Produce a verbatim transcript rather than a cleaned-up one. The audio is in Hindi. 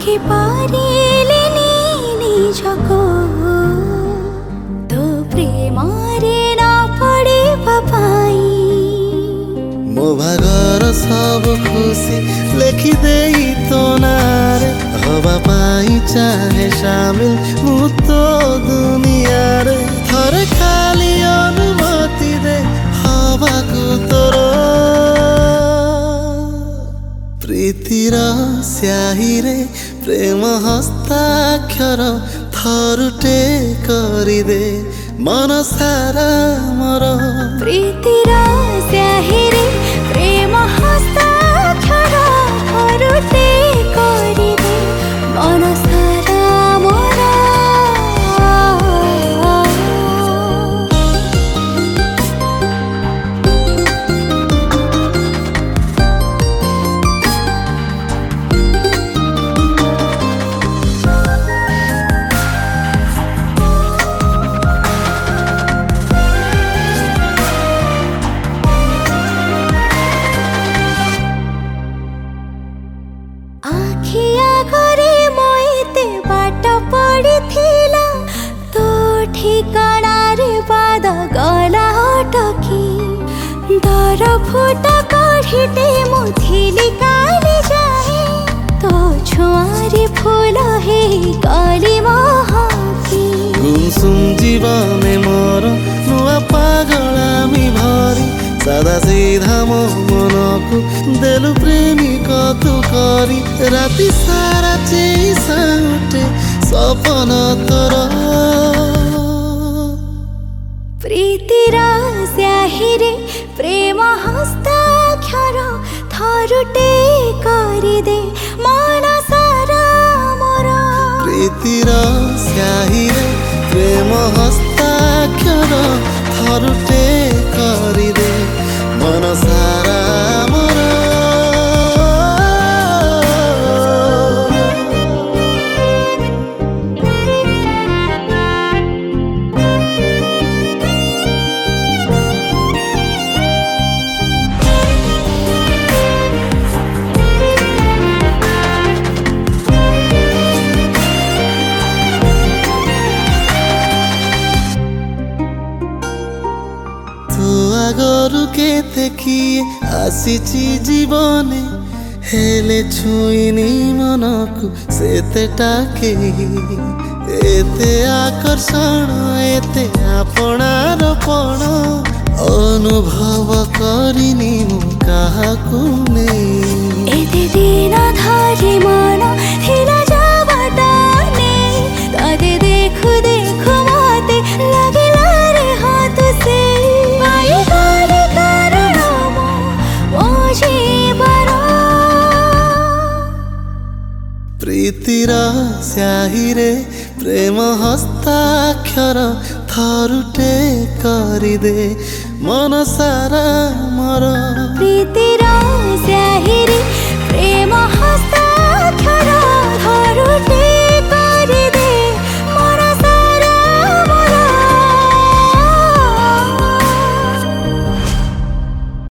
आखि पारिलेनी निजको तो प्रेमरे न पड़िबा पाई मो भागर सब खुशी लेखि देई तो नारे हवा पाई चाहे शामिल मु तो दुनिया रे थरे खाली अनुमति दे हवा को तोर प्रीतिर स्याही रे प्रेम हस्ताक्षर थरुटे करी दे मन सारा मोर प्रीतिर स्याही रे प्रेम हस्ताक्षर थरुटे करी दे मन सारा मोर आखिया करे मोइते बाट पड़ी थिला तो ठिकाना रे पाद गला अटकी दर फुटा काढ़ीटे मुथिली काली जाए तो छुआरे फूल हे काली महकी गुमसुम जीवने मोर नुआ पागलामी भरी सादा सीधा मो मन को देलु प्रेमिक तू करी राति सारा चेसा उठे सपन तोर प्रीतिर स्याही रे प्रेम हस्ताक्षर थरुटे करी दे मन सारा मोर प्रीतिर स्याही रे प्रेम हस्ताक्षर थरुटे करी दे मन सारा मोर आगरु केते किए आसीची जीवने हेले छुईनी मनकु सेते टाके एते आकर्षण एते आपणार पण अनुभव करिनी मु काहाकु नहीं एते दिन धरि मन थिला जाबाटाने तदे देखु देखु मते लागिला रे हाथ से पाई गले कारण मो मोझे बरो प्रीतिर स्याही रे प्रेम हस्ताक्षर थरुटे करी दे मन सारा मोर प्रीतिर स्याही